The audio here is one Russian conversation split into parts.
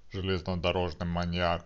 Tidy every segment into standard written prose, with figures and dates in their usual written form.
железнодорожный маньяк.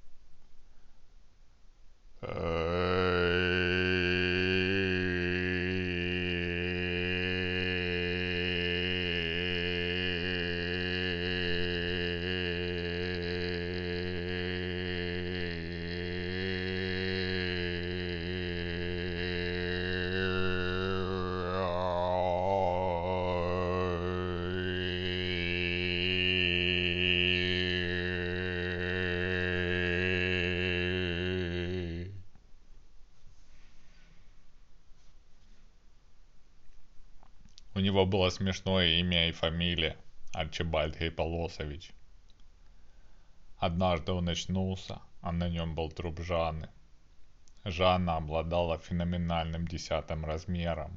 У него было смешное имя и фамилия — Арчибальд Гейполосович. Однажды он очнулся, а на нем был труп Жанны. Жанна обладала феноменальным 10-м размером.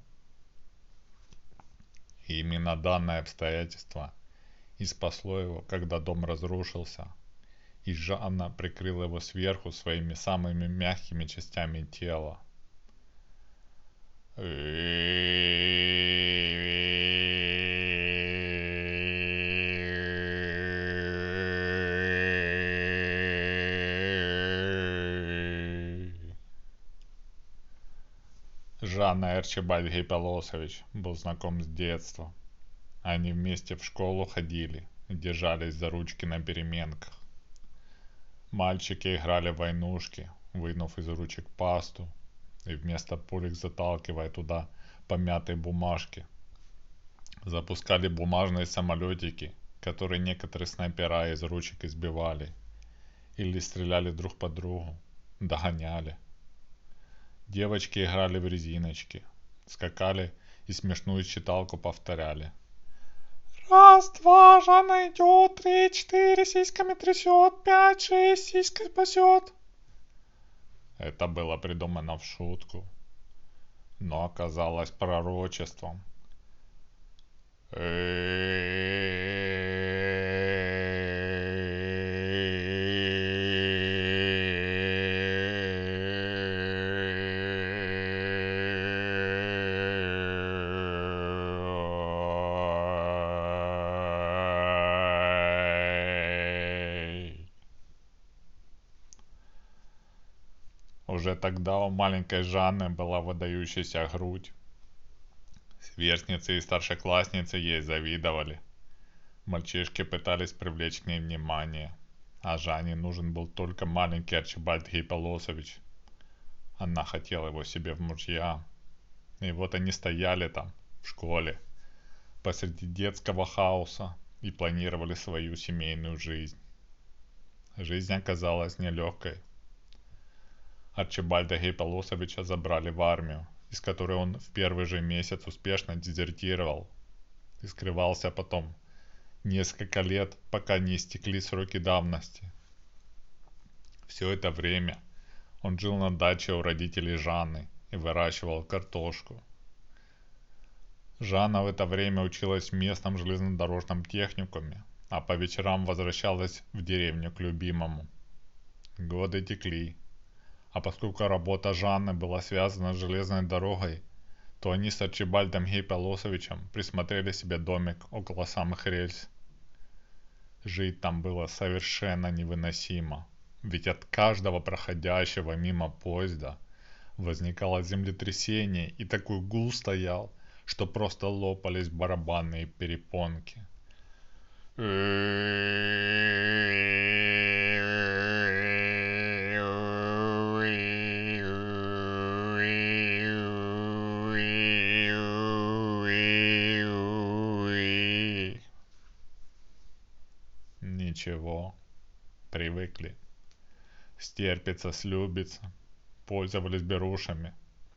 И именно данное обстоятельство и спасло его, когда дом разрушился, и Жанна прикрыла его сверху своими самыми мягкими частями тела. Жанна и Арчибальд Гейполосович был знаком с детства. Они вместе в школу ходили и держались за ручки на переменках. Мальчики играли в войнушки, вынув из ручек пасту и вместо пулек заталкивая туда помятые бумажки. Запускали бумажные самолетики, которые некоторые снайпера из ручек избивали. Или стреляли друг по другу, догоняли. Девочки играли в резиночки, скакали и смешную читалку повторяли. Раз, два, Жанна идет, 3, 4, сиськами трясет, 5, 6, сиськой пасет. Это было придумано в шутку, но оказалось пророчеством. Уже тогда у маленькой Жанны была выдающаяся грудь. Сверстницы и старшеклассницы ей завидовали. Мальчишки пытались привлечь к ней внимание, а Жанне нужен был только маленький Арчибальд Гейполосович. Она хотела его себе в мужья. И вот они стояли там, в школе, посреди детского хаоса и планировали свою семейную жизнь. Жизнь оказалась нелегкой. Арчибальда Гейполосовича забрали в армию, из которой он в первый же месяц успешно дезертировал и скрывался потом несколько лет, пока не истекли сроки давности. Все это время он жил на даче у родителей Жанны и выращивал картошку. Жанна в это время училась в местном железнодорожном техникуме, а по вечерам возвращалась в деревню к любимому. Годы текли, а поскольку работа Жанны была связана с железной дорогой, то они с Арчибальдом Гейполосовичем присмотрели себе домик около самых рельс. Жить там было совершенно невыносимо, ведь от каждого проходящего мимо поезда возникало землетрясение и такой гул стоял, что просто лопались барабанные перепонки. Ничего, привыкли. Стерпится, слюбится, пользовались берушами.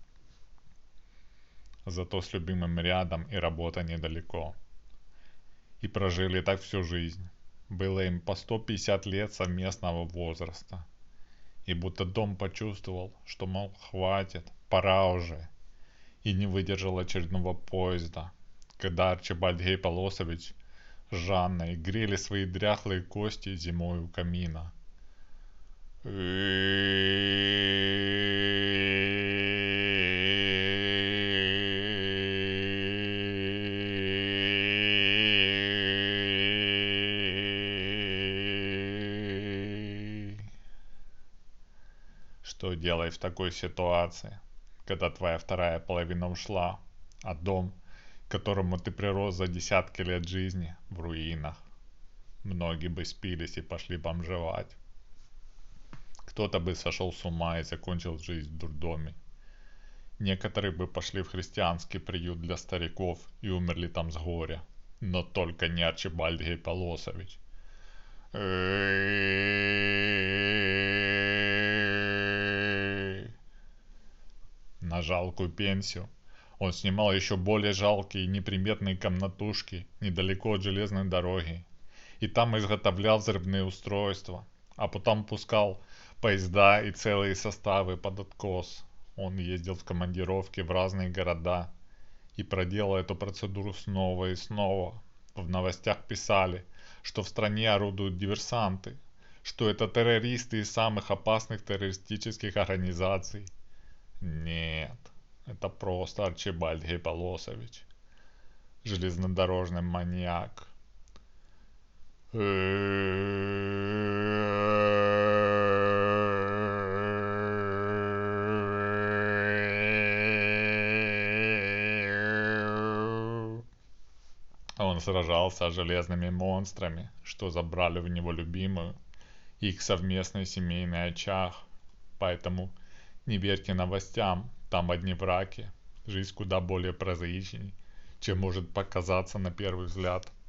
Зато с любимым рядом и работа недалеко. И прожили так всю жизнь. Было им по 150 лет совместного возраста. И будто дом почувствовал, что, мол, хватит, пора уже. И не выдержал очередного поезда, когда Арчибальд Гейполосович с Жанной грели свои дряхлые кости зимой у камина. Что делать в такой ситуации, когда твоя вторая половина ушла, а дом, к которому ты прирос за десятки лет жизни, в руинах? Многие бы спились и пошли бомжевать. Кто-то бы сошел с ума и закончил жизнь в дурдоме. Некоторые бы пошли в христианский приют для стариков и умерли там с горя. Но только не Арчибальд Гейполосович. На жалкую пенсию он снимал еще более жалкие и неприметные комнатушки недалеко от железной дороги. И там изготовлял взрывные устройства, а потом пускал поезда и целые составы под откос. Он ездил в командировки в разные города и проделал эту процедуру снова и снова. В новостях писали, что в стране орудуют диверсанты, что это террористы из самых опасных террористических организаций. Нет, это просто Арчибальд Гейполосович, железнодорожный маньяк. Он сражался с железными монстрами, что забрали у него любимую, их совместный семейный очаг. Поэтому не верьте новостям, там одни враки. Жизнь куда более прозаичней, чем может показаться на первый взгляд.